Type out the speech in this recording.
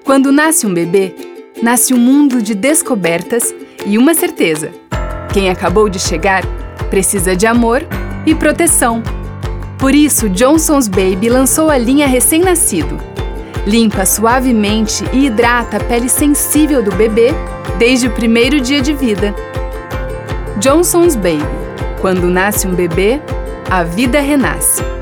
Quando nasce um bebê, nasce um mundo de descobertas e uma certeza: quem acabou de chegar precisa de amor e proteção. Por isso, Johnson's Baby lançou a linha recém-nascido. Limpa suavemente e hidrata a pele sensível do bebê desde o primeiro dia de vida. Johnson's Baby. Quando nasce um bebê, a vida renasce.